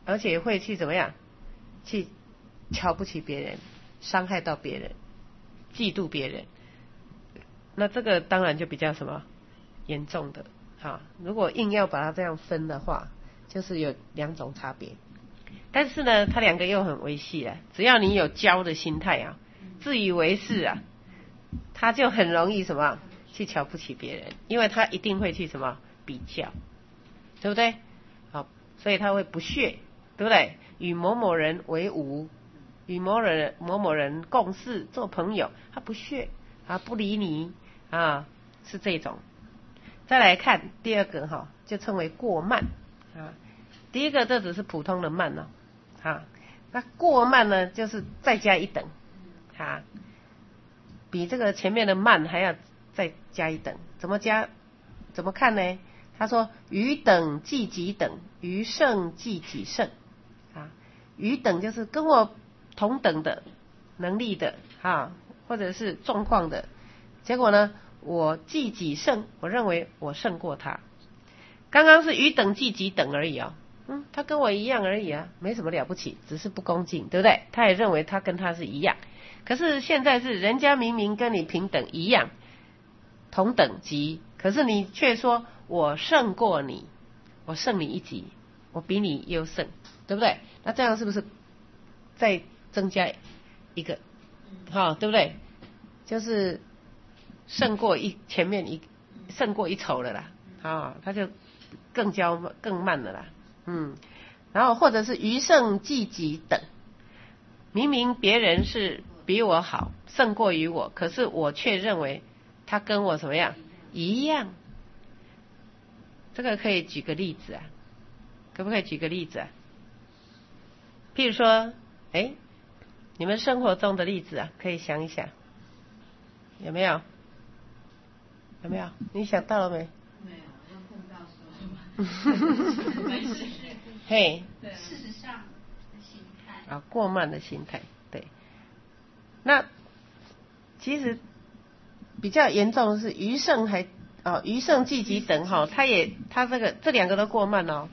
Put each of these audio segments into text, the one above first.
而且会去怎么样？去瞧不起别人，伤害到别人，嫉妒别人。那这个当然就比较什么严重的啊。如果硬要把它这样分的话，就是有两种差别。但是呢，它两个又很维系啊。只要你有骄的心态啊，自以为是啊，他就很容易什么去瞧不起别人，因为他一定会去什么比较，对不对？好，所以他会不屑，对不对？与某某人为伍，与某某人共事做朋友，他不屑啊，不理你啊，是这种。再来看第二个哈，就称为过慢啊。第一个这只是普通的慢哦，啊，那过慢呢就是再加一等啊，比这个前面的慢还要再加一等。怎么加？怎么看呢？他说与等即己等，与胜即己胜啊。与等就是跟我同等的能力的啊，或者是状况的，结果呢，我即己胜，我认为我胜过他。刚刚是与等即己等而已哦，他跟我一样而已啊，没什么了不起，只是不恭敬，对不对？他也认为他跟他是一样。可是现在是人家明明跟你平等一样，同等级，可是你却说我胜过你，我胜你一级，我比你优胜，对不对？那这样是不是再增加一个，对不对？就是胜过前面胜过一筹了啦，他就更慢了啦，然后或者是余胜即己等，明明别人是比我好，胜过于我，可是我却认为他跟我怎么样一样。这个可以举个例子啊，可不可以举个例子啊？譬如说，你们生活中的例子啊，可以想一想，有没有？有没有？你想到了没？ 没有，要碰到说嘛。没事。 嘿。 对，事实上的心态。 过慢的心态，对。那其实比较严重的是余胜余胜即己等他这两个都过慢哦，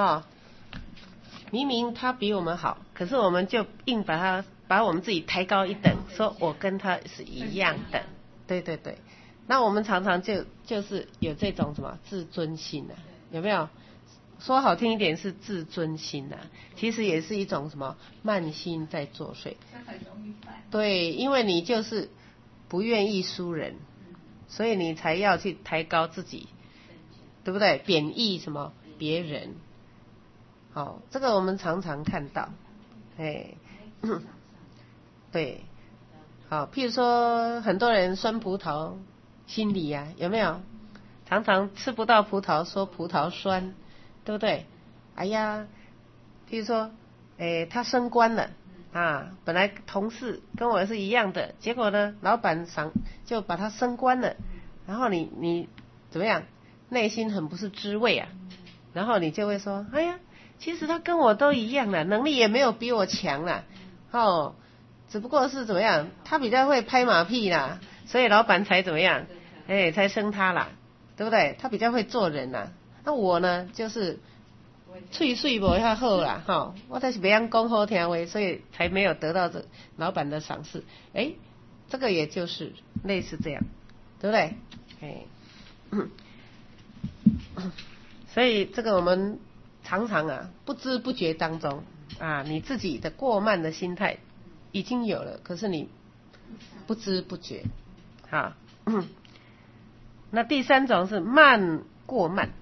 明明他比我们好，可是我们就硬把我们自己抬高一等，说我跟他是一样的，对对对。那我们常常就是有这种什么自尊心啊，有没有？说好听一点是自尊心啊，其实也是一种什么慢心在作祟。 很容易犯。 对，因为你就是不愿意输人，所以你才要去抬高自己，对不对？贬义什么别人，这个我们常常看到，对，譬如说很多人酸葡萄心理啊，有没有？常常吃不到葡萄说葡萄酸，对不对？哎呀，譬如说，他升官了本来同事跟我是一样的，结果呢，老板就把他升官了，然后你怎么样？内心很不是滋味啊，然后你就会说，哎呀，其实他跟我都一样了，能力也没有比我强啦，只不过是怎么样，他比较会拍马屁啦，所以老板才怎么样，才升他啦，对不对？他比较会做人啦，那我呢，就是嘴水不遐好啦，我才是不想讲好听话，所以才没有得到这老板的赏识。这个也就是类似这样，对不对？所以这个我们常常不知不觉当中你自己的过慢的心态已经有了，可是你不知不觉那第三种是慢过慢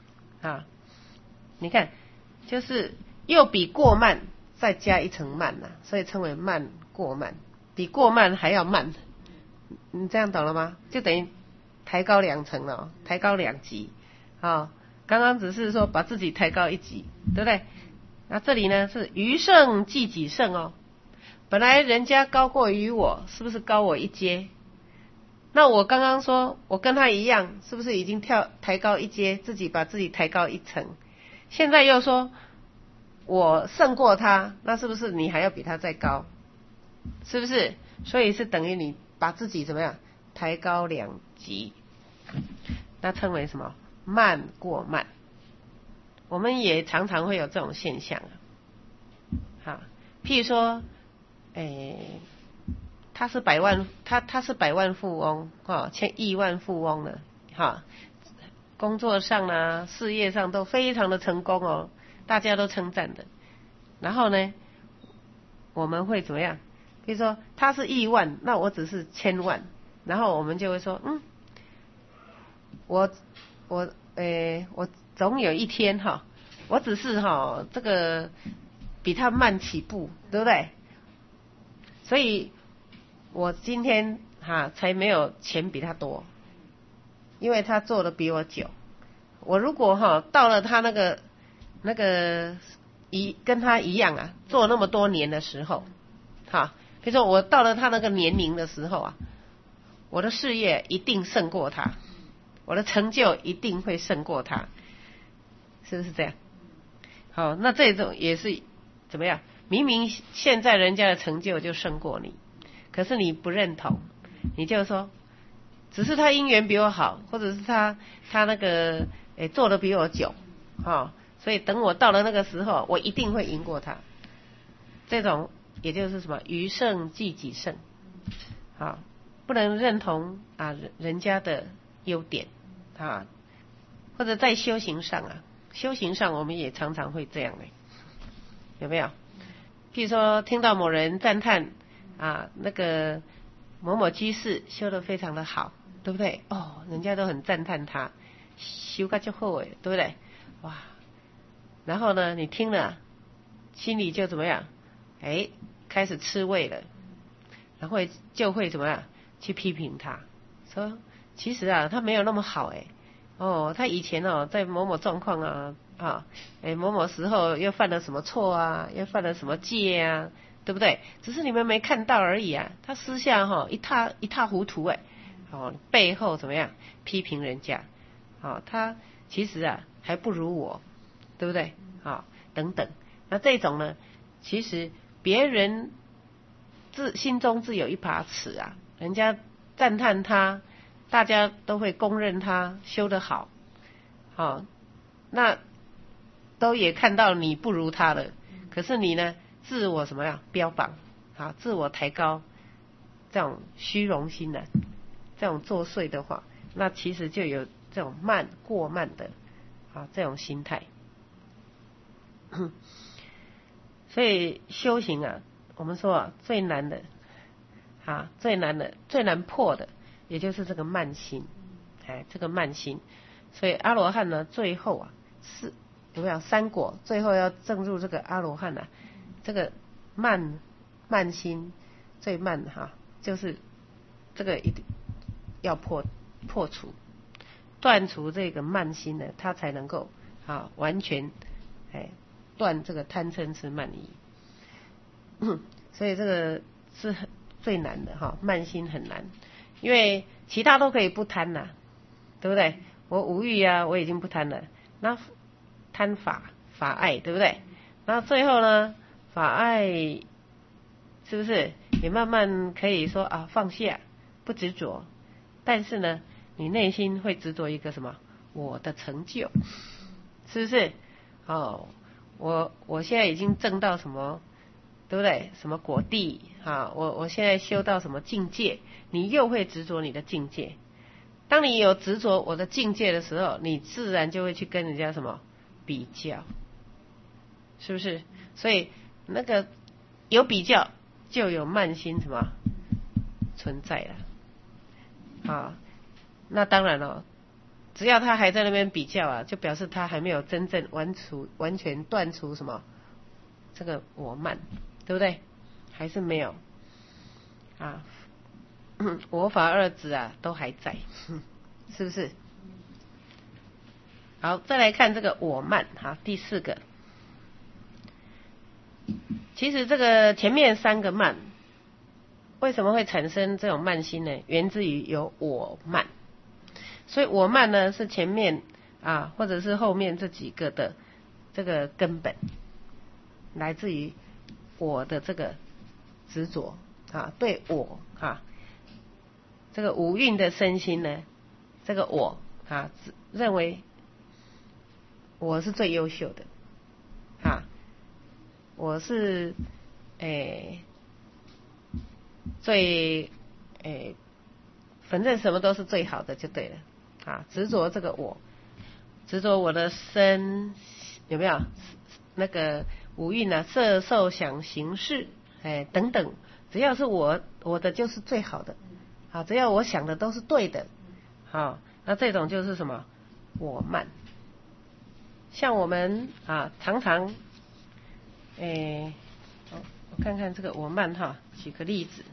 你看就是又比过慢再加一层慢所以称为慢过慢，比过慢还要慢，你这样懂了吗？就等于抬高2层了，抬高2级刚刚只是说把自己抬高1级，对不对？那这里呢是余胜即己胜本来人家高过于我，是不是高我1阶？那我刚刚说我跟他一样，是不是已经抬高1阶，自己把自己抬高1层？现在又说我胜过他，那是不是你还要比他再高？是不是？所以是等于你把自己怎么样抬高2级，那称为什么？慢过慢。我们也常常会有这种现象哈，譬如说，他是百万富翁哈，亿万富翁了哈，工作上啊，事业上都非常的成功哦，大家都称赞的。然后呢，我们会怎么样？比如说他是亿万，那我只是千万，然后我们就会说，我总有一天哈，我只是哈这个比他慢起步，对不对？所以我今天才没有钱比他多，因为他做的比我久。我如果到了他那个跟他一样啊，做那么多年的时候，比如说我到了他那个年龄的时候啊，我的事业一定胜过他，我的成就一定会胜过他，是不是这样？好，那这种也是怎么样？明明现在人家的成就就胜过你，可是你不认同，你就说只是他姻缘比我好，或者是他那个做的比我久，所以等我到了那个时候，我一定会赢过他。这种也就是什么余胜即己胜，不能认同人家的优点或者在修行上我们也常常会这样有没有？譬如说听到某人赞叹那个某某居士修得非常的好，对不对？人家都很赞叹他修得就好对不对？哇！然后呢，你听了心里就怎么样？开始吃味了，然后就会怎么样去批评他，说其实他没有那么好他以前在某某状况某某时候又犯了什么错又犯了什么戒对不对？只是你们没看到而已他私下一塌糊涂背后怎么样批评人家他其实还不如我，对不对？等等，那这种呢，其实别人心中自有一把尺人家赞叹他，大家都会公认他修得好，那都也看到你不如他了，可是你呢，自我什么样标榜自我抬高，这种虚荣心这种作祟的话，那其实就有这种过慢的这种心态。所以修行我们说最难的最难破的，也就是这个慢心，这个慢心。所以阿罗汉呢，最后是有没有三果，最后要证入这个阿罗汉这个慢心最慢就是这个一定要破除，断除这个慢心呢，他才能够完全断这个贪嗔痴慢疑。所以这个是最难的慢心很难，因为其他都可以不贪对不对？我无欲我已经不贪了，那贪法爱，对不对？然后最后呢，法爱是不是也慢慢可以说放下，不执着？但是呢，你内心会执着一个什么？我的成就，是不是？我现在已经证到什么，对不对？什么果地我现在修到什么境界，你又会执着你的境界。当你有执着我的境界的时候，你自然就会去跟人家什么比较，是不是？所以那个有比较，就有慢心什么存在了那当然了，只要他还在那边比较就表示他还没有真正完全断除什么这个我慢，对不对？还是没有我法二执都还在，是不是？好，再来看这个我慢第四个。其实这个前面三个慢为什么会产生这种慢心呢？源自于有我慢，所以我慢呢是前面或者是后面这几个的这个根本，来自于我的这个执着对我这个五蕴的身心呢，这个我认为我是最优秀的我是最反正什么都是最好的就对了啊，执着这个我，执着我的身，有没有那个五蕴啊，色受想行识等等，只要是我的就是最好的啊，只要我想的都是对的，好，那这种就是什么我慢。像我们啊常常我看看这个我慢哈，举个例子，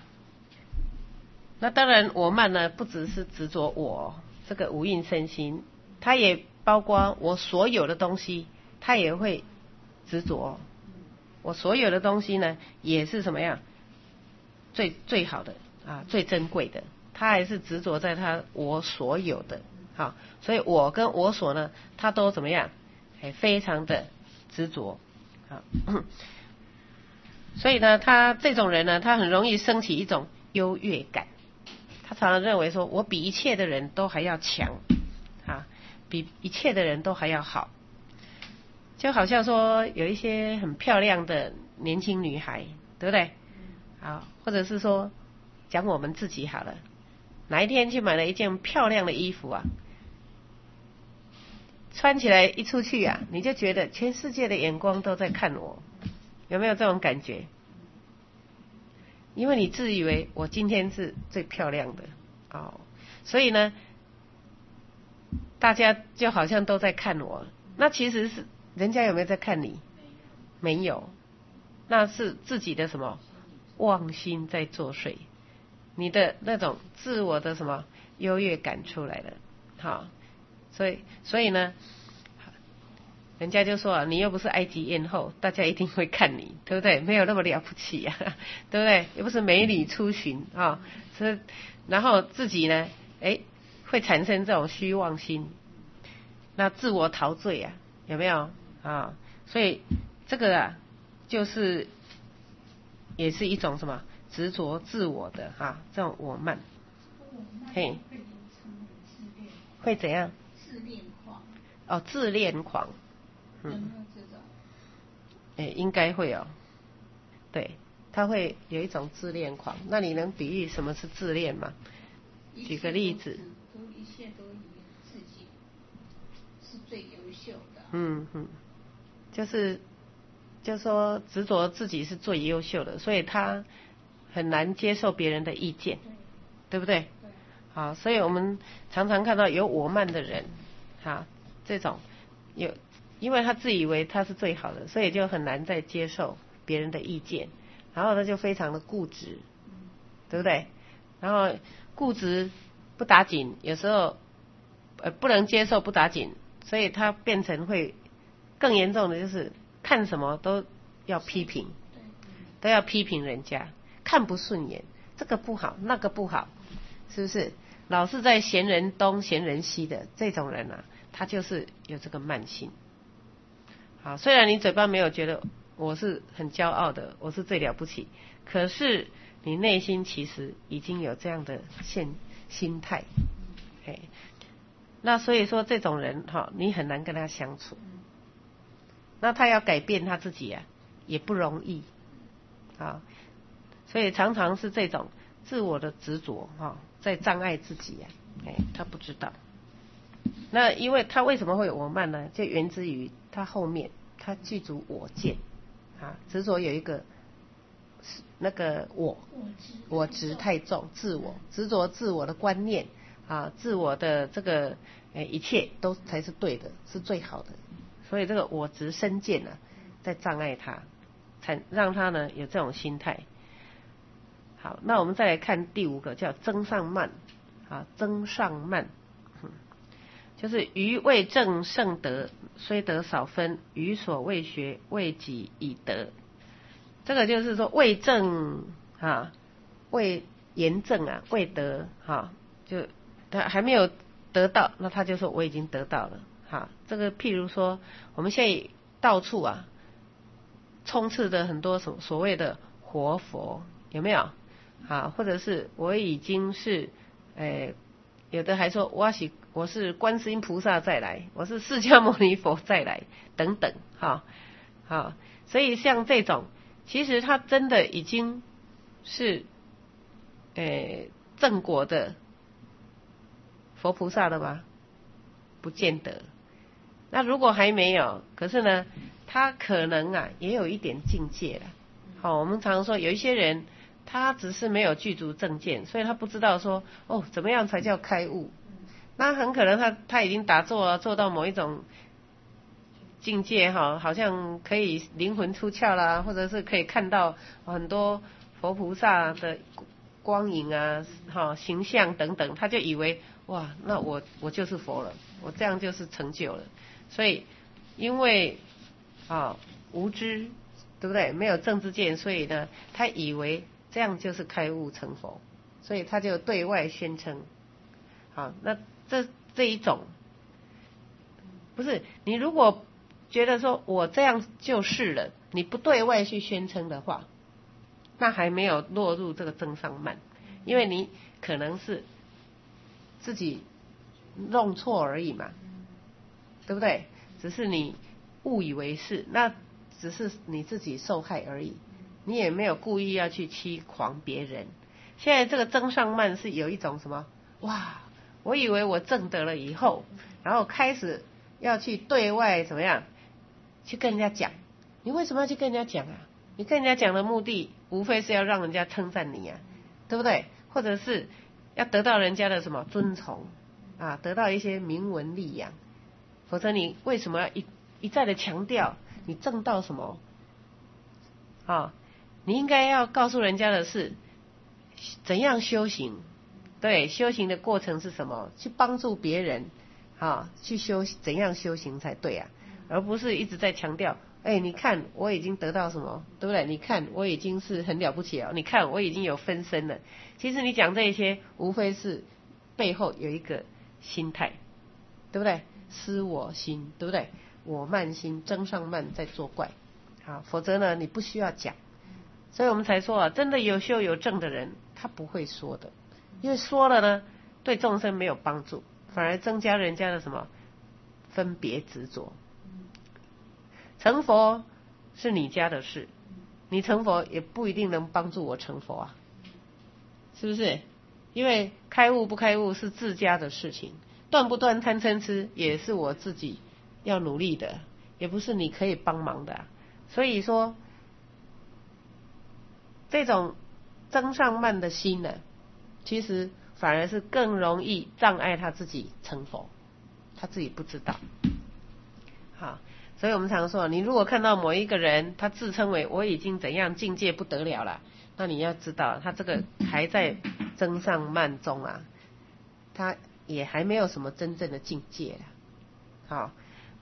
那当然我慢呢不只是执着我这个五蕴身心，它也包括我所有的东西，它也会执着。我所有的东西呢也是什么样最好的啊，最珍贵的，它还是执着在它我所有的。好，所以我跟我所呢，它都怎么样非常的执着。好，所以呢他这种人呢，他很容易升起一种优越感，他常常认为说我比一切的人都还要强啊，比一切的人都还要好。就好像说有一些很漂亮的年轻女孩，对不对？好，或者是说讲我们自己好了，哪一天去买了一件漂亮的衣服啊，穿起来一出去啊，你就觉得全世界的眼光都在看我，有没有这种感觉？因为你自以为我今天是最漂亮的哦，所以呢大家就好像都在看我，那其实是人家有没有在看你？没有，那是自己的什么妄心在作祟，你的那种自我的什么优越感出来了。好，所以呢人家就说啊，你又不是埃及艳后，大家一定会看你，对不对？没有那么了不起啊，对不对？又不是美女出巡啊，然后自己呢会产生这种虚妄心，那自我陶醉啊，有没有啊？所以这个啊就是也是一种什么执着自我的这种我慢。嘿，会怎样？ 自恋狂。 哦，自恋狂。 有没有这种？ 应该会哦。对，他会有一种自恋狂。那你能比喻什么是自恋吗？举个例子。 一切都以为自己是最优秀的。 就说执着自己是最优秀的，所以他很难接受别人的意见，对不对？ 对。 好，所以我们常常看到有我慢的人，这种因为他自以为他是最好的，所以就很难再接受别人的意见，然后他就非常的固执，对不对？然后固执不打紧，有时候不能接受不打紧，所以他变成会更严重的就是看什么都要批评，都要批评人家，看不顺眼，这个不好那个不好，是不是？老是在嫌人东嫌人西的这种人啊，他就是有这个慢性。好，虽然你嘴巴没有觉得我是很骄傲的，我是最了不起，可是你内心其实已经有这样的心态。那所以说这种人你很难跟他相处。那他要改变他自己啊，也不容易啊，所以常常是这种自我的执着在障碍自己啊，他不知道。那因为他为什么会有我慢呢？就源自于他后面他具足我见执着有一个那个我执太重，自我执着自我的观念自我的这个一切都才是对的，是最好的，所以这个我执身见在障碍他，才让他呢有这种心态。好，那我们再来看第5个，叫增上慢增上慢，就是于未正圣德，虽得少分，于所未学，未己已得。这个就是说未正未言正未得就他还没有得到，那他就说我已经得到了这个譬如说我们现在到处充斥着很多所谓的活佛，有没有或者是我已经是有的还说我是观世音菩萨再来，我是释迦牟尼佛再来等等所以像这种，其实他真的已经是正果的佛菩萨了吗？不见得。那如果还没有，可是呢，他可能也有一点境界了。好，我们常说有一些人，他只是没有具足正见，所以他不知道说怎么样才叫开悟。那很可能他已经打坐做到某一种境界好像可以灵魂出窍啦，或者是可以看到很多佛菩萨的光影形象等等，他就以为哇，那我就是佛了，我这样就是成就了。所以因为无知，对不对？没有正知见，所以呢，他以为这样就是开悟成佛，所以他就对外宣称。好，那这一种，不是你如果觉得说我这样就是了，你不对外去宣称的话，那还没有落入这个增上慢，因为你可能是自己弄错而已嘛，对不对？只是你误以为是，那只是你自己受害而已，你也没有故意要去欺诳别人。现在这个增上慢是有一种什么？哇，我以为我证得了以后，然后开始要去对外怎么样去跟人家讲。你为什么要去跟人家讲啊？你跟人家讲的目的无非是要让人家称赞你对不对？或者是要得到人家的什么尊崇得到一些名闻利养。否则你为什么要一再的强调你证到什么你应该要告诉人家的是怎样修行，对，修行的过程是什么，去帮助别人去怎样修行才对而不是一直在强调你看我已经得到什么，对不对？你看我已经是很了不起了，你看我已经有分身了。其实你讲这些无非是背后有一个心态，对不对？失我心，对不对？我慢心，增上慢在作怪否则呢你不需要讲。所以我们才说真的有修有证的人他不会说的，因为说了呢对众生没有帮助，反而增加人家的什么分别执着。成佛是你家的事，你成佛也不一定能帮助我成佛是不是？因为开悟不开悟是自家的事情，断不断贪嗔痴也是我自己要努力的，也不是你可以帮忙的所以说这种增上慢的心呢，其实反而是更容易障碍他自己成佛，他自己不知道。好，所以我们常说，你如果看到某一个人他自称为我已经怎样境界不得了了，那你要知道他这个还在增上慢中他也还没有什么真正的境界好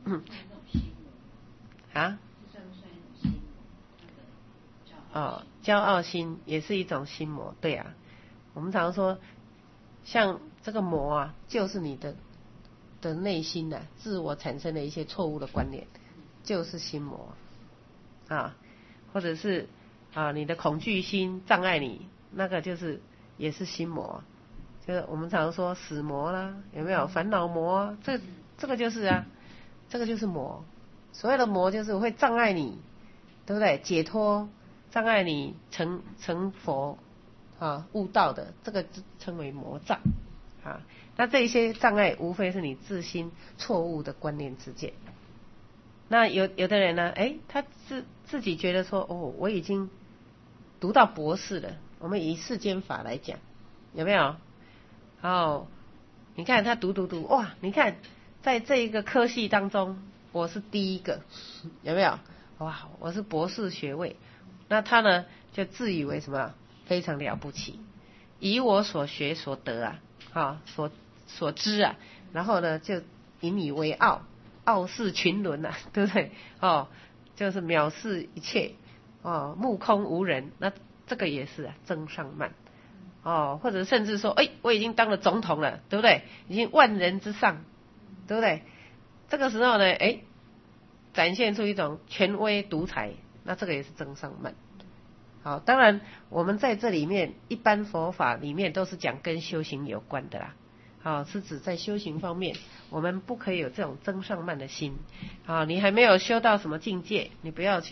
骄傲心也是一种心魔，对我们常说像这个魔就是你的内心自我产生的一些错误的观念，就是心魔或者是你的恐惧心障碍你，那个就是也是心魔，就是我们常说死魔啦，有没有烦恼魔这个就是这个就是魔。所谓的魔就是会障碍你，对不对？解脱，障碍你成佛悟道的，这个称为魔障那这一些障碍无非是你自心错误的观念之见。那有的人呢他自己觉得说我已经读到博士了，我们以世间法来讲，有没有你看他读哇，你看在这一个科系当中我是第一个，有没有？哇，我是博士学位。那他呢就自以为什么非常了不起，以我所学所得所知然后呢就引以为傲，傲视群伦对不对？就是藐视一切目空无人，那这个也是增上慢或者甚至说我已经当了总统了，对不对？已经万人之上，对不对？这个时候呢展现出一种权威独裁，那这个也是增上慢。好，当然我们在这里面一般佛法里面都是讲跟修行有关的是指在修行方面我们不可以有这种增上慢的心你还没有修到什么境界，你不要去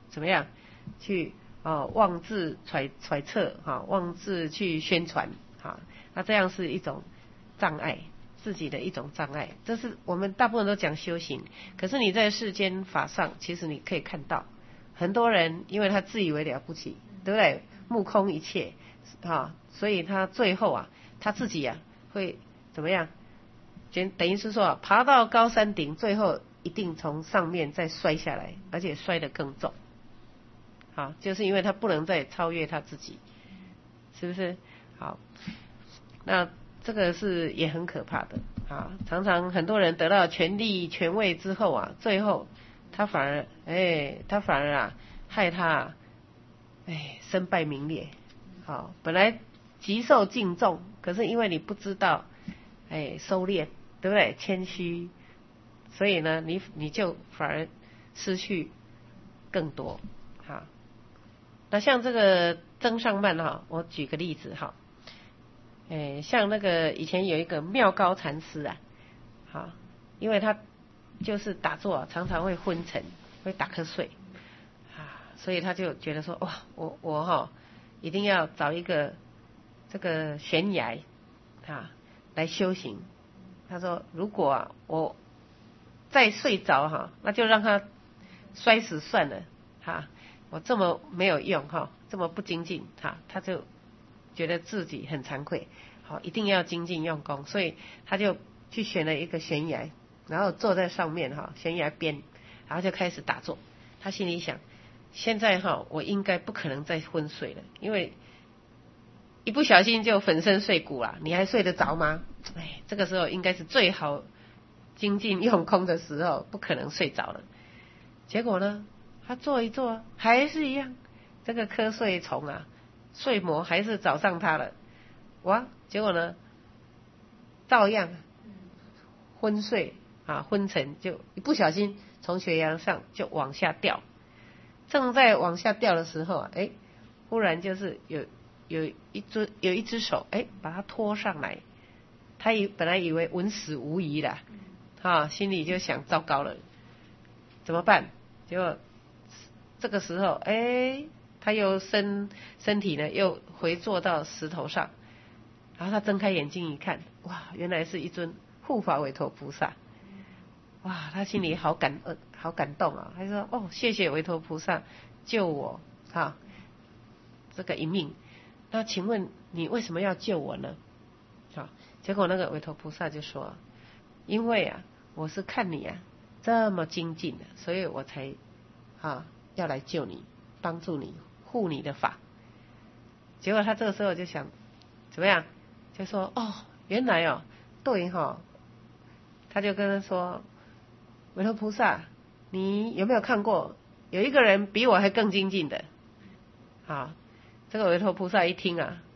怎么样去妄自揣测妄自去宣传那这样是一种障碍，自己的一种障碍。这是我们大部分都讲修行，可是你在世间法上，其实你可以看到很多人，因为他自以为了不起，对不对？目空一切所以他最后他自己会怎么样？等于是说爬到高山顶，最后一定从上面再摔下来，而且摔得更重。就是因为他不能再超越他自己，是不是？好，那这个是也很可怕的常常很多人得到权力权位之后最后他反而害他身败名裂。本来极受敬重，可是因为你不知道收敛，对不对？谦虚，所以呢你就反而失去更多。那像这个增上慢我举个例子像那个以前有一个妙高禅师因为他就是打坐常常会昏沉，会打瞌睡所以他就觉得说哇，我一定要找一个这个悬崖来修行。他说如果我再睡着那就让他摔死算了我这么没有用这么不精进他就觉得自己很惭愧一定要精进用功，所以他就去选了一个悬崖，然后坐在上面悬崖边，然后就开始打坐。他心里想，现在我应该不可能再昏睡了，因为一不小心就粉身碎骨了，你还睡得着吗？这个时候应该是最好精进用功的时候，不可能睡着了。结果呢他坐一坐还是一样，这个瞌睡虫睡魔还是找上他了。结果呢照样昏睡昏沉，就一不小心从悬崖上就往下掉。正在往下掉的时候忽然就是有一只手把他拖上来。他本来以为稳死无疑了心里就想糟糕了，怎么办？结果这个时候他又身体呢又回坐到石头上，然后他睁开眼睛一看，哇，原来是一尊护法韦陀菩萨。哇，他心里好感动他说谢谢韦陀菩萨救我这个一命。那请问你为什么要救我呢？结果那个韦陀菩萨就说，因为我是看你这么精进所以我才要来救你，帮助你，护你的法。结果他这个时候就想怎么样，就说原来对他就跟他说，韦陀菩萨，你有没有看过有一个人比我还更精进的？这个韦陀菩萨一听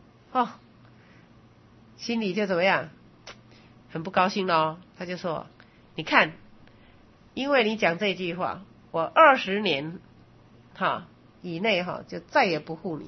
心里就怎么样，很不高兴咯。他就说，你看，因为你讲这句话，我20年以内就再也不护你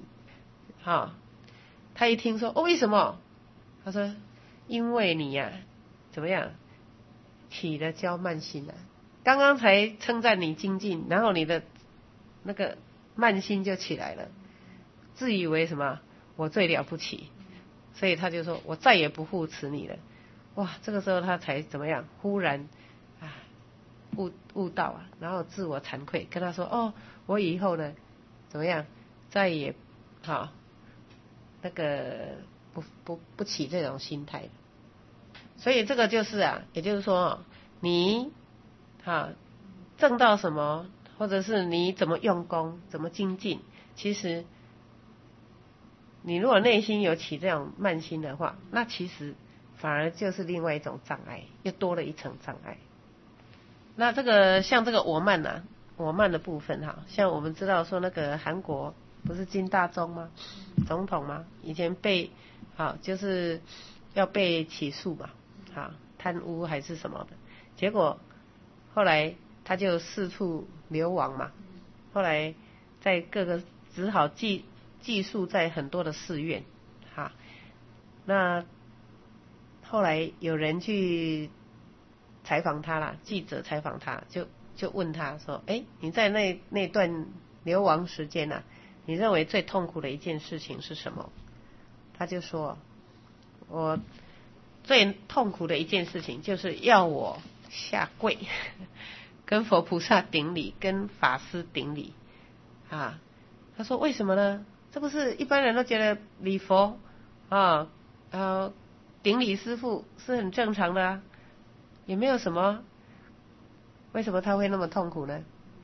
他一听说为什么？他说因为你怎么样起了骄慢心刚刚才称赞你精进，然后你的那个慢心就起来了，自以为什么我最了不起，所以他就说我再也不护持你了。哇，这个时候他才怎么样，忽然悟道然后自我惭愧，跟他说我以后呢怎么样再也那个不起这种心态。所以这个就是也就是说你证到什么，或者是你怎么用功怎么精进，其实你如果内心有起这种慢心的话，那其实反而就是另外一种障碍，又多了一层障碍。那这个像这个我慢我慢的部分像我们知道说那个韩国不是金大中吗？总统吗？以前被就是要被起诉嘛贪污还是什么的，结果后来他就四处流亡嘛，后来在各个只好寄宿在很多的寺院那后来有人去采访他啦，记者采访他，就问他说你在那段流亡时间啊，你认为最痛苦的一件事情是什么？他就说，我最痛苦的一件事情就是要我下跪，跟佛菩萨顶礼，跟法师顶礼啊。他说为什么呢？这不是一般人都觉得礼佛啊，顶礼师父是很正常的啊，也没有什么，为什么他会那么痛苦呢？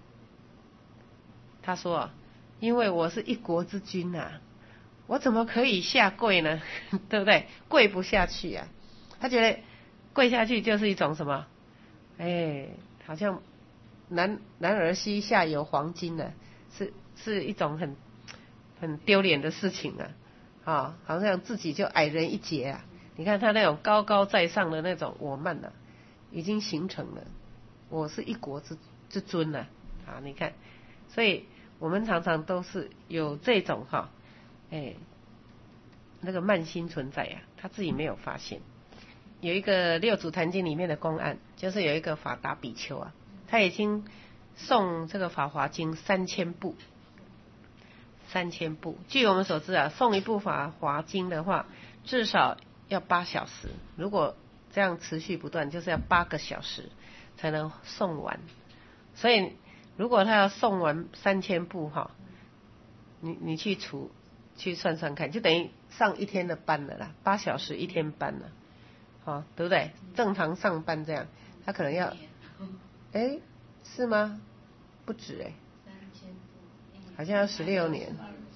他说，因为我是一国之君啊，我怎么可以下跪呢？对不对？跪不下去啊。他觉得跪下去就是一种什么？好像男儿膝下有黄金呢，是一种很丢脸的事情啊，好像自己就矮人一截啊。你看他那种高高在上的那种我慢啊，已经形成了，我是一国之尊啊，你看，所以我们常常都是有这种那个慢心存在啊，他自己没有发现。有一个六祖坛经里面的公案，就是有一个法达比丘啊，他已经诵这个法华经3000部。据我们所知啊，诵一部法华经的话，至少要8小时。如果这样持续不断，就是要8个小时才能诵完。所以如果他要诵完3000部你去算算看，就等于上1天的班了啦，8小时1天班了，对不对？正常上班这样，他可能要，是吗？不止好像要16年，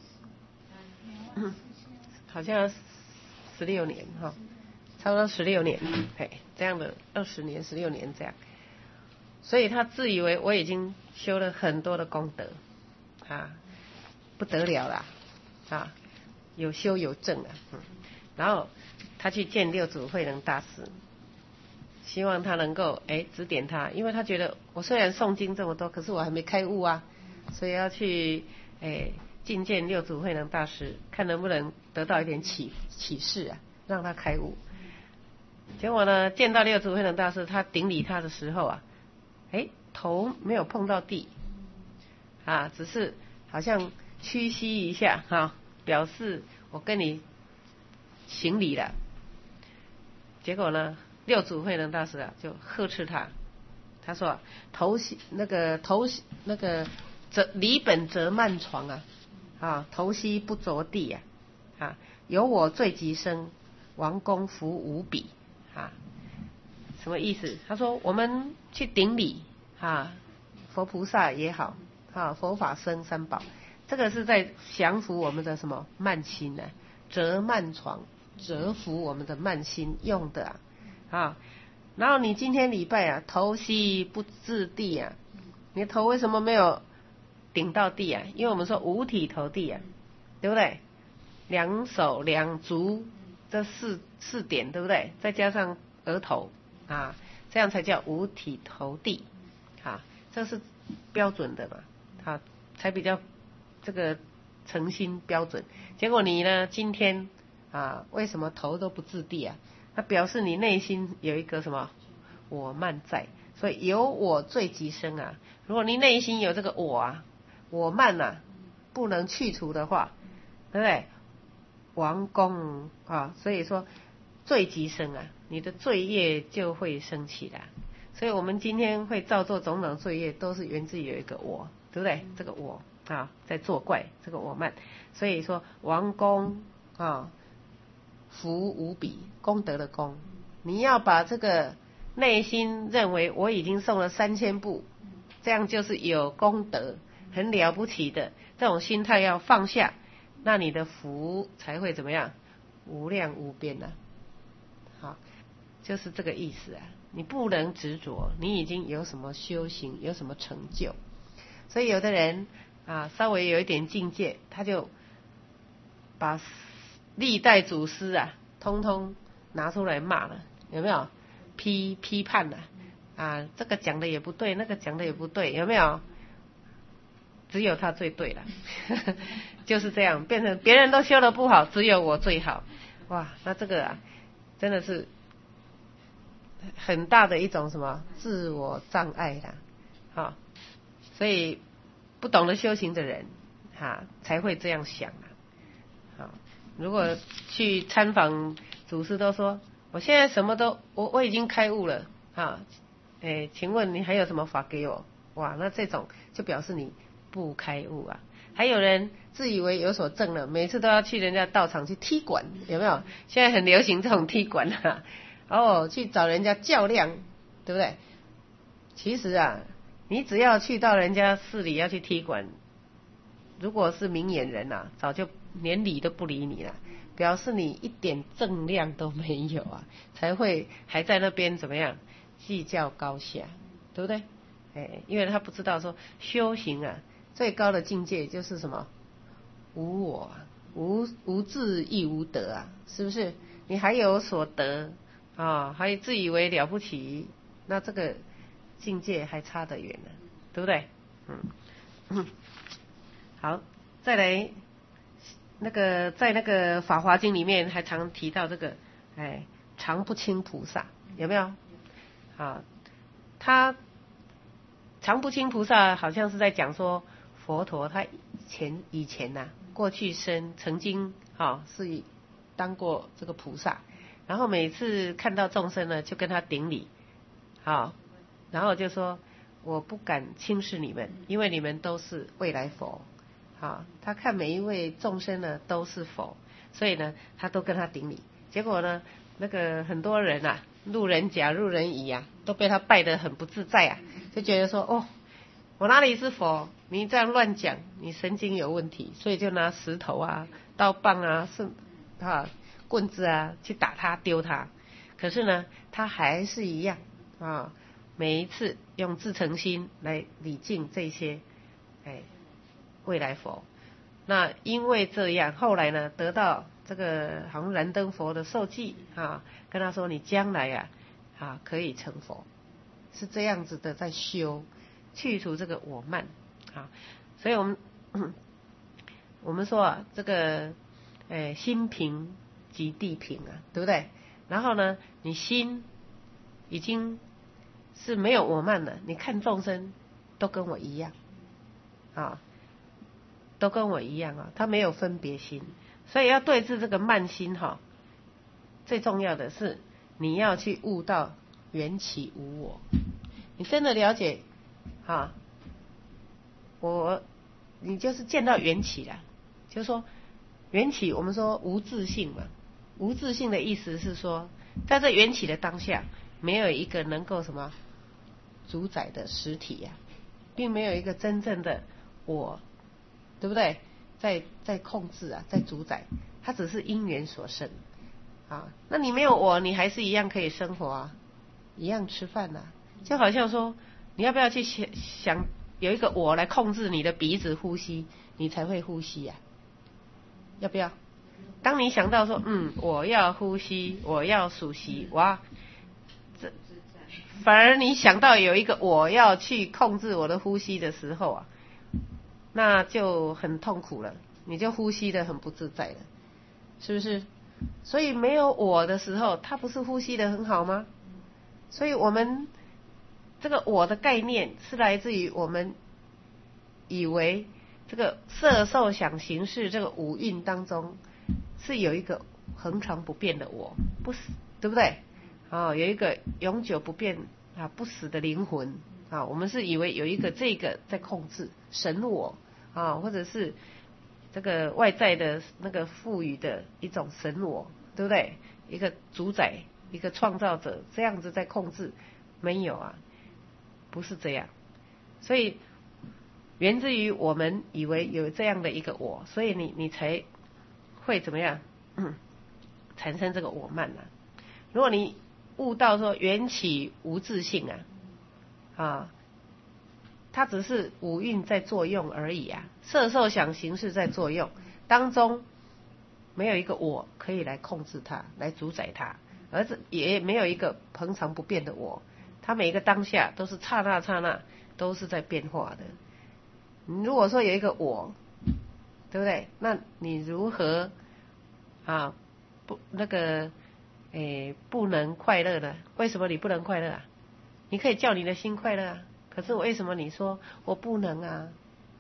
好像要16年差不多16年，这样的20年16年这样。所以他自以为我已经修了很多的功德不得了啦有修有证然后他去见六祖慧能大师，希望他能够指点他，因为他觉得我虽然诵经这么多，可是我还没开悟啊，所以要去觐见六祖慧能大师，看能不能得到一点启示让他开悟。结果呢，见到六祖慧能大师，他顶礼他的时候头没有碰到地只是好像屈膝一下表示我跟你行礼了。结果呢，六祖慧能大师就呵斥他，他说离本则慢床头膝不着地有我罪极深，王公服无比什么意思？他说我们去顶礼佛菩萨也好佛法僧三宝，这个是在降服我们的什么慢心折慢床，折服我们的慢心用的然后你今天礼拜头膝不至地你的头为什么没有顶到地因为我们说五体投地对不对？2手2足这四点对不对？再加上额头这样才叫五体投地这是标准的嘛才比较这个诚心标准。结果你呢今天为什么头都不至地那表示你内心有一个什么我慢在，所以有我罪极深如果你内心有这个我慢不能去除的话，对不对？王公所以说罪极深你的罪业就会升起来。所以我们今天会造作种种罪业，都是源自于有一个我，对不对？这个我在作怪，这个我慢。所以说王公福无比，功德的功，你要把这个内心认为我已经诵了3000部，这样就是有功德，很了不起的这种心态要放下，那你的福才会怎么样？无量无边就是这个意思你不能执着，你已经有什么修行，有什么成就。所以有的人稍微有一点境界，他就把历代祖师通通拿出来骂了，有没有？批判了这个讲的也不对，那个讲的也不对，有没有？只有他最对了就是这样，变成别人都修得不好，只有我最好。哇，那这个真的是很大的一种什么自我障碍所以不懂得修行的人才会这样想如果去参访祖师都说我现在什么都我已经开悟了请问你还有什么法给我？哇，那这种就表示你不开悟啊。还有人自以为有所证了，每次都要去人家道场去踢馆，有没有？现在很流行这种踢馆去找人家较量，对不对？其实你只要去到人家寺里要去踢馆，如果是明眼人早就连理都不理你了，表示你一点正量都没有才会还在那边怎么样计较高下，对不对？因为他不知道说修行最高的境界就是什么？无我无智亦无得是不是？你还有所得还自以为了不起，那这个境界还差得远呢，对不对？好，再来那个在那个《法华经》里面还常提到这个常不轻菩萨，有没有？他常不轻菩萨好像是在讲说佛陀他以前过去生曾经是当过这个菩萨，然后每次看到众生呢就跟他顶礼然后就说我不敢轻视你们，因为你们都是未来佛他看每一位众生呢都是佛，所以呢他都跟他顶礼。结果呢那个很多人路人甲路人乙都被他拜得很不自在就觉得说我哪里是佛，你这样乱讲，你神经有问题，所以就拿石头刀棒棍子去打他丢他。可是呢他还是一样每一次用至诚心来礼敬这些未来佛。那因为这样后来呢得到这个好像燃灯佛的受记跟他说你将来可以成佛，是这样子的在修，去除这个我慢所以我们说这个心平即地平对不对？然后呢你心已经是没有我慢了，你看众生都跟我一样都跟我一样他没有分别心。所以要对治这个慢心最重要的是你要去悟到缘起无我。你真的了解你就是见到缘起了，就是说缘起我们说无自性嘛，无自性的意思是说在这缘起的当下没有一个能够什么主宰的实体并没有一个真正的我，对不对？在控制在主宰，它只是因缘所生那你没有我，你还是一样可以生活一样吃饭就好像说你要不要去想有一个我来控制你的鼻子呼吸，你才会呼吸要不要？当你想到说我要呼吸，我要数息，反而你想到有一个我要去控制我的呼吸的时候那就很痛苦了，你就呼吸得很不自在了，是不是？所以没有我的时候，他不是呼吸得很好吗？所以我们这个我的概念是来自于我们以为这个色受想行识这个五蕴当中是有一个恒常不变的我，不死，对不对？有一个永久不变不死的灵魂我们是以为有一个这个在控制神我或者是这个外在的那个赋予的一种神我，对不对？一个主宰，一个创造者，这样子在控制，没有不是这样。所以源自于我们以为有这样的一个我，所以你才会怎么样产生这个我慢如果你悟到说缘起无自性它只是五蕴在作用而已色受想行识在作用当中，没有一个我可以来控制它，来主宰它，而且也没有一个恒常不变的我，它每一个当下都是刹那刹那都是在变化的。如果说有一个我，对不对？那你如何不能快乐呢？为什么你不能快乐你可以叫你的心快乐可是为什么你说我不能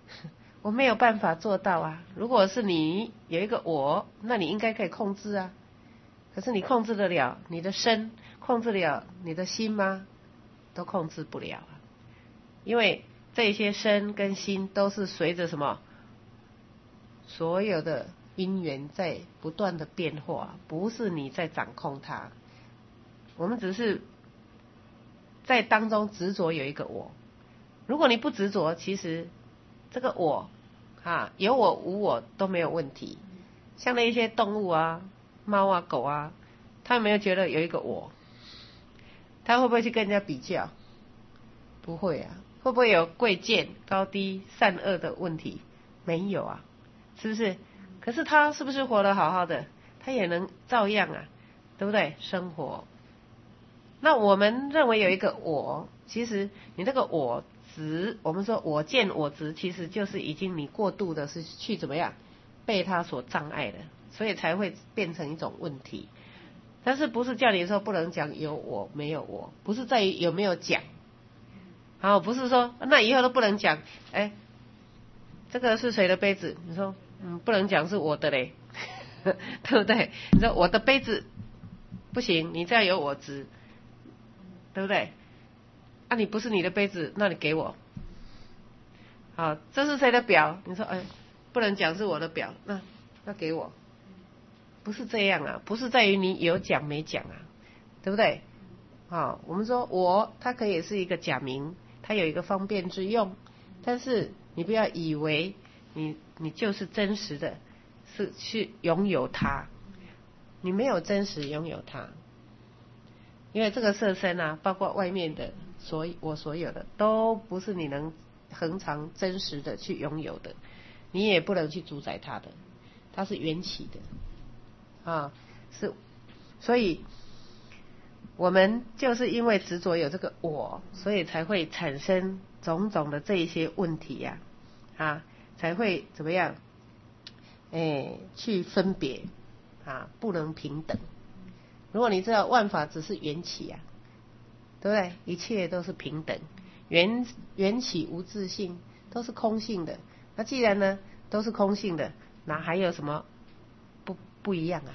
我没有办法做到啊。如果是你有一个我，那你应该可以控制啊。可是你控制得了你的身，控制了你的心吗？都控制不了啊。因为这些身跟心都是随着什么？所有的因缘在不断的变化，不是你在掌控它。我们只是在当中执着有一个我。如果你不执着，其实这个我有我无我都没有问题。像那一些动物啊，猫啊狗啊，他有没有觉得有一个我？他会不会去跟人家比较？不会啊。会不会有贵贱高低善恶的问题？没有啊，是不是？可是他是不是活得好好的？他也能照样啊，对不对？生活。那我们认为有一个我，其实你那个我执，我们说我见我执，其实就是已经你过度的是去怎么样被他所障碍的，所以才会变成一种问题。但是不是叫你说不能讲有我没有我，不是在于有没有讲。好，不是说那以后都不能讲，这个是谁的杯子？你说不能讲是我的嘞，对不对？你说我的杯子不行，你这样有我执，对不对？你不是你的杯子，那你给我。好，这是谁的表？你说不能讲是我的表，那给我。不是这样啊，不是在于你有讲没讲啊，对不对？我们说我，它可以是一个假名，它有一个方便之用，但是你不要以为你就是真实的是去拥有它，你没有真实拥有它。因为这个色身啊，包括外面的我所有的，都不是你能恒常真实的去拥有的，你也不能去主宰它的，它是缘起的是，所以我们就是因为执着有这个我，所以才会产生种种的这一些问题呀，才会怎么样？去分别不能平等。如果你知道万法只是缘起对不对？一切都是平等，缘起无自性，都是空性的。那既然呢都是空性的，哪还有什么不一样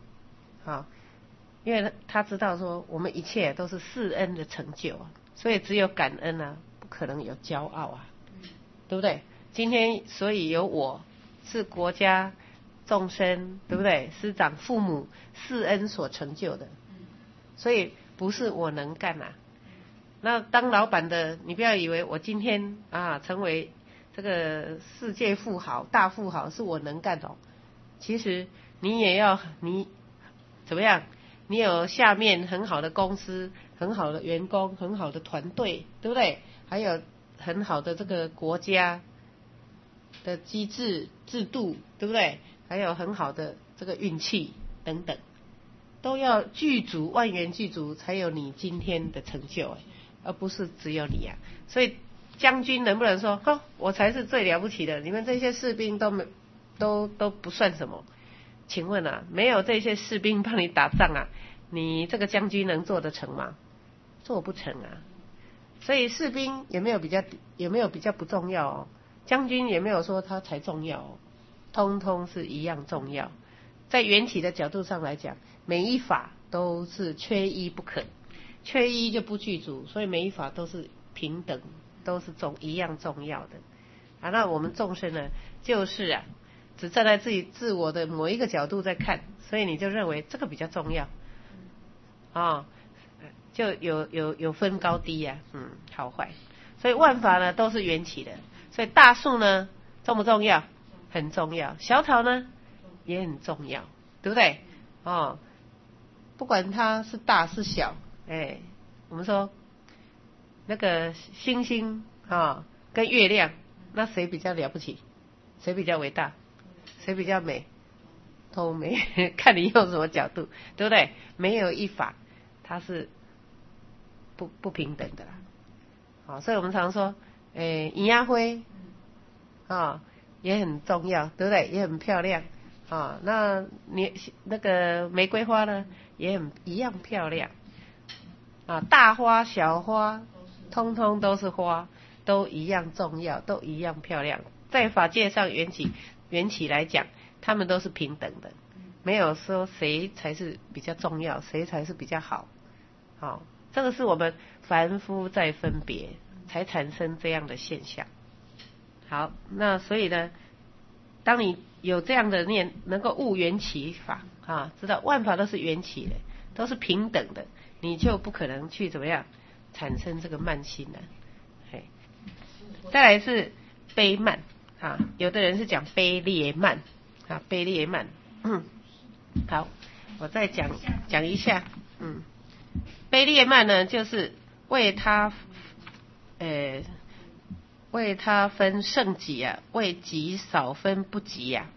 因为他知道说我们一切都是世恩的成就所以只有感恩不可能有骄傲对不对？今天所以有我是国家众生，对不对？师长父母世恩所成就的，所以不是我能干那当老板的，你不要以为我今天成为这个世界富豪大富豪是我能干其实你也要你怎么样？你有下面很好的公司，很好的员工，很好的团队，对不对？还有很好的这个国家的机制制度，对不对？还有很好的这个运气等等，都要具足万元具足，才有你今天的成就而不是只有你所以将军能不能说我才是最了不起的，你们这些士兵都不算什么？请问没有这些士兵帮你打仗你这个将军能做得成吗？做不成所以士兵有没有比较不重要将军也没有说他才重要通通是一样重要。在缘起的角度上来讲，每一法都是缺一不可，缺一就不具足，所以每一法都是平等，都是一样重要的那我们众生呢，就是只站在自我的某一个角度在看，所以你就认为这个比较重要就有分高低好坏。所以万法呢都是缘起的，所以大树呢重不重要？很重要。小草呢也很重要，对不对？不管它是大是小，我们说那个星星跟月亮，那谁比较了不起？谁比较伟大？谁比较美？都美，看你用什么角度，对不对？没有一法它是不平等的所以我们常说银鸭灰也很重要，对不对？也很漂亮那你那个玫瑰花呢也很一样漂亮大花小花通通都是花，都一样重要，都一样漂亮， 在法界上缘起来讲，他们都是平等的，没有说谁才是比较重要，谁才是比较好。好，这个是我们凡夫在分别才产生这样的现象。好，那所以呢，当你有这样的念，能够悟缘起法啊，知道万法都是缘起的，都是平等的，你就不可能去怎么样产生这个慢心了。嘿，再来是悲慢啊，有的人是讲卑劣慢啊，卑劣慢。好，我再讲一下。卑劣慢呢，就是为他分胜己啊，为己少分不己啊。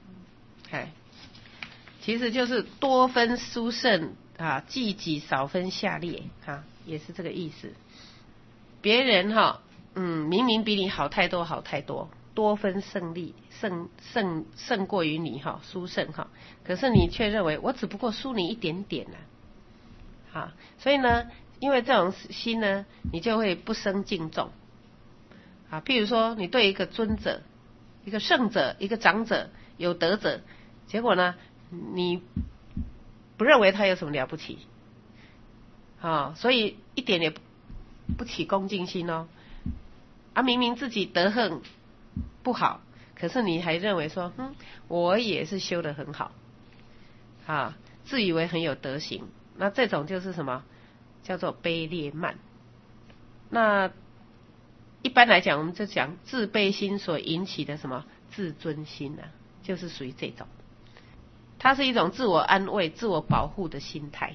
其实就是多分殊胜啊，忌己少分下劣啊，也是这个意思。别人明明比你好太多好太多，多分胜利胜过于你殊胜可是你却认为我只不过输你一点点所以呢，因为这种心呢，你就会不生敬重譬如说你对一个尊者、一个圣者、一个长者、有德者，结果呢，你不认为他有什么了不起所以一点也不起恭敬心明明自己德行不好，可是你还认为说我也是修得很好自以为很有德行，那这种就是什么叫做卑劣慢。那一般来讲，我们就讲自卑心所引起的什么自尊心就是属于这种，它是一种自我安慰、自我保护的心态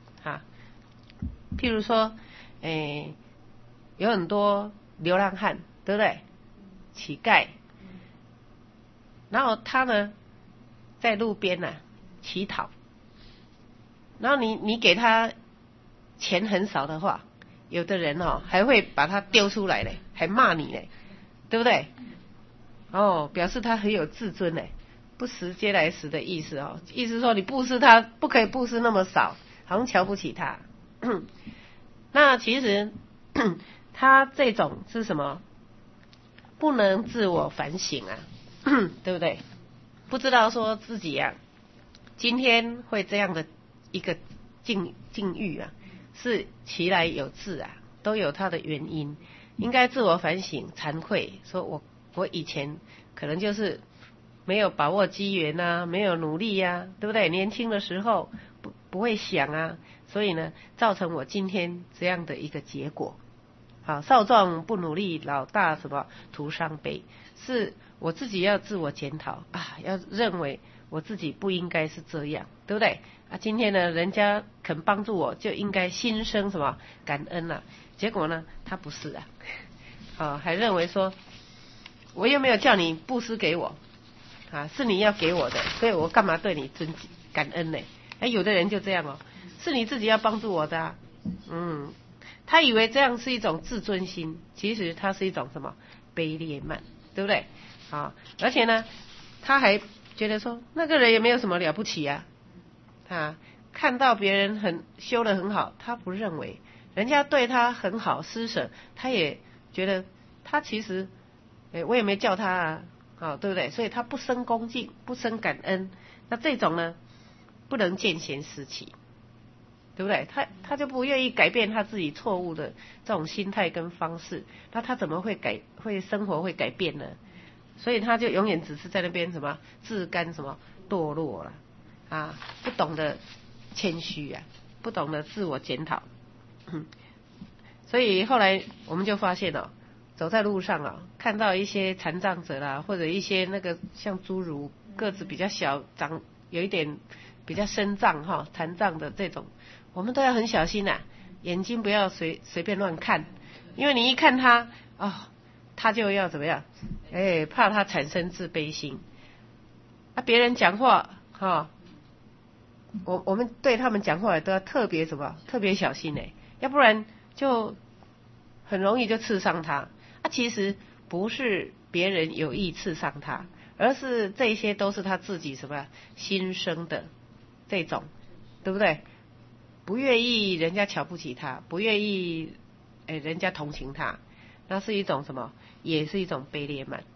譬如说有很多流浪汉，对不对？乞丐，然后他呢在路边乞讨，然后你给他钱很少的话，有的人还会把他丢出来嘞，还骂你嘞，对不对？表示他很有自尊嘞，不食嗟来食的意思意思说你布施他不可以布施那么少，好像瞧不起他。那其实他这种是什么？不能自我反省对不对？不知道说自己今天会这样的一个境遇是其来有自都有它的原因，应该自我反省惭愧，说我以前可能就是没有把握机缘没有努力对不对？年轻的时候不会想所以呢造成我今天这样的一个结果。少壮不努力，老大什么徒伤悲，是我自己要自我检讨要认为我自己不应该是这样，对不对今天呢人家肯帮助我，就应该心生什么感恩结果呢他不是还认为说我又没有叫你布施给我是你要给我的，所以我干嘛对你感恩呢？有的人就这样是你自己要帮助我的他以为这样是一种自尊心，其实他是一种什么卑劣慢，对不对而且呢他还觉得说那个人也没有什么了不起看到别人修得很好，他不认为人家对他很好施舍，他也觉得他其实我也没叫他对不对？所以他不生恭敬，不生感恩，那这种呢不能见贤思齐，对不对？他就不愿意改变他自己错误的这种心态跟方式，那他怎么会生活会改变呢？所以他就永远只是在那边什么自甘什么堕落了不懂得谦虚不懂得自我检讨所以后来我们就发现走在路上看到一些残障者啦，或者一些那个像侏儒个子比较小，长有一点比较身障残障的这种，我们都要很小心眼睛不要随便乱看，因为你一看他他就要怎么样怕他产生自卑心别人讲话我们对他们讲话都要特别特别小心要不然就很容易就刺伤他其实不是别人有意刺伤他，而是这些都是他自己什么心生的这种，对不对？不愿意人家瞧不起他，不愿意人家同情他，那是一种什么？也是一种卑劣慢。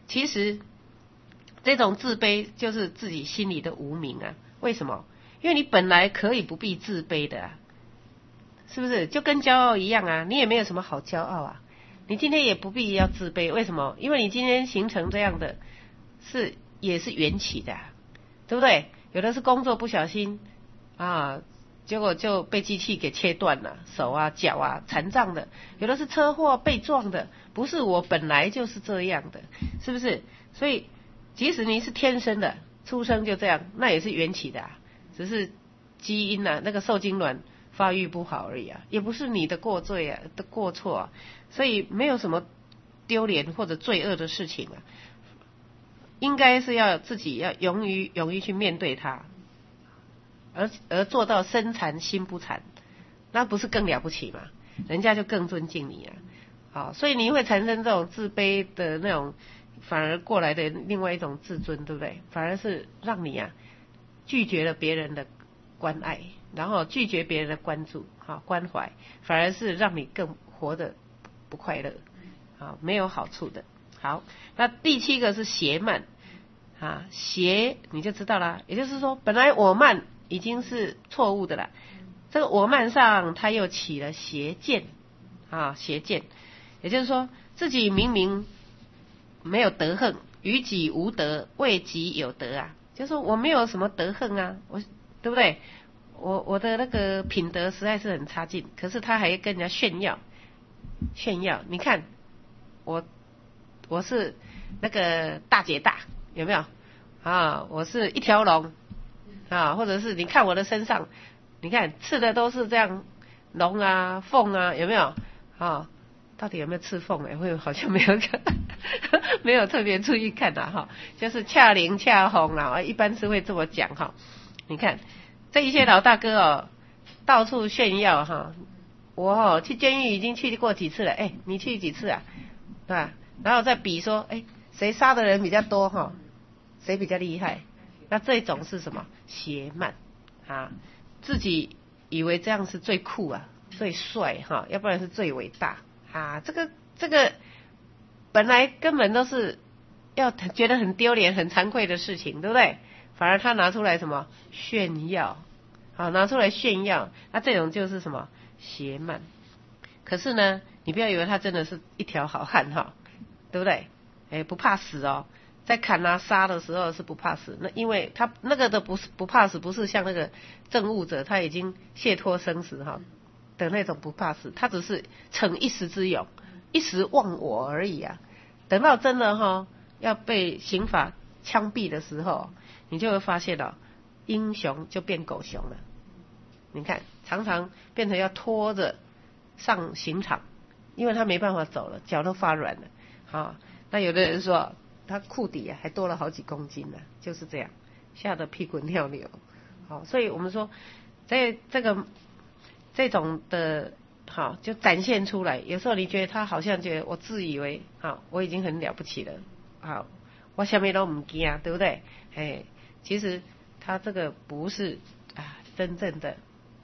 其实这种自卑就是自己心里的无明啊。为什么？因为你本来可以不必自卑的啊，是不是？就跟骄傲一样啊，你也没有什么好骄傲啊，你今天也不必要自卑。为什么？因为你今天形成这样的也是缘起的啊，对不对？有的是工作不小心啊，结果就被机器给切断了手啊脚啊残障的，有的是车祸被撞的，不是我本来就是这样的，是不是？所以即使你是天生的，出生就这样，那也是缘起的啊，只是基因啊那个受精卵发育不好而已啊，也不是你的过罪啊的过错啊，所以没有什么丢脸或者罪恶的事情啊，应该是要自己要勇于去面对它，而做到身残心不残，那不是更了不起吗？人家就更尊敬你啊。好，所以你会产生这种自卑的那种，反而过来的另外一种自尊，对不对？反而是让你啊拒绝了别人的关爱，然后拒绝别人的关注关怀，反而是让你更活得不快乐没有好处的。好，那第7个是邪慢邪你就知道啦，也就是说本来我慢已经是错误的了，这个我慢上他又起了邪见邪见，也就是说自己明明没有德行，于己无德，为己有德啊，就是说我没有什么德行啊，对不对？我的那个品德实在是很差劲，可是他还跟人家炫耀，你看我是那个大姐大，有没有我是一条龙或者是你看我的身上，你看刺的都是这样龙啊凤啊，有没有到底有没有刺凤会好像没有没有特别注意看就是恰灵恰红啦，一般是会这么讲你看这一些老大哥到处炫耀我去监狱已经去过几次了，你去几次啊？对吧？然后再比说谁杀的人比较多谁比较厉害？那这种是什么？邪慢自己以为这样是最酷最帅要不然是最伟大这个本来根本都是要觉得很丢脸很惭愧的事情，对不对？反而他拿出来什么炫耀拿出来炫耀，那这种就是什么邪慢。可是呢你不要以为他真的是一条好汉对不对？不怕死在砍杀的时候是不怕死，那因为他那个的不怕死，不是像那个证悟者他已经解脱生死的那种不怕死，他只是逞一时之勇，一时忘我而已等到真的要被刑法枪毙的时候，你就会发现英雄就变狗熊了。你看常常变成要拖着上刑场，因为他没办法走了，脚都发软了那有的人说他裤底还多了好几公斤呢，就是这样吓得屁滚尿流所以我们说在这种的就展现出来，有时候你觉得他好像觉得我自以为我已经很了不起了我什么都不怕，对不对？其实他这个不是真正的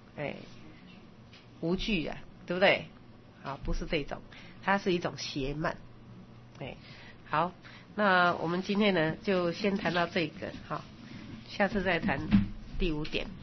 无惧对不对？不是这种，它是一种邪慢好，那我们今天呢就先谈到这个下次再谈第5点。